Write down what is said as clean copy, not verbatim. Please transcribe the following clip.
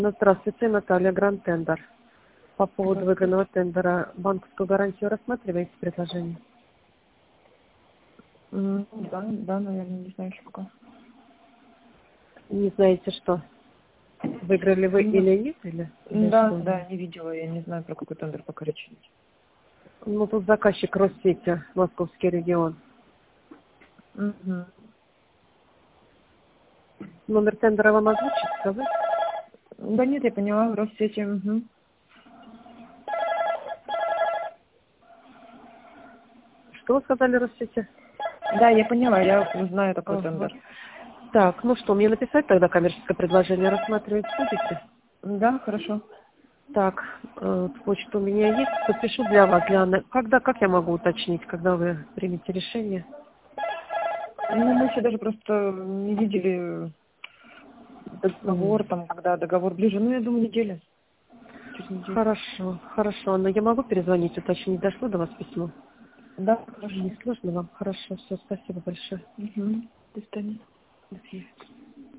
Здравствуйте, Наталья, Гранд Тендер. По поводу выигранного тендера банковскую гарантию рассматриваете предложение? Да, наверное, не знаю еще пока. Не знаете, что? Выиграли вы или нет? Да, не видела, я не знаю, про какой тендер пока речь идет. Ну, тут заказчик Россети, Московский регион. Угу. Номер тендера вам озвучить, сказать? Да нет, я поняла, Россети. Угу. Что вы сказали, Россети? Да, я поняла, я знаю такой тендер. Так, ну что, мне написать тогда коммерческое предложение рассматривать будете? Да, хорошо. Так, почта у меня есть, подпишу для вас, как я могу уточнить, когда вы примете решение? Ну, мы еще даже просто не видели договор, там, когда договор ближе. Ну, я думаю, неделя. Через неделю. Хорошо, но я могу перезвонить, уточнить, дошло до вас письмо? Да, хорошо. Не сложно вам? Хорошо, все, спасибо большое. Угу. До свидания. До свидания.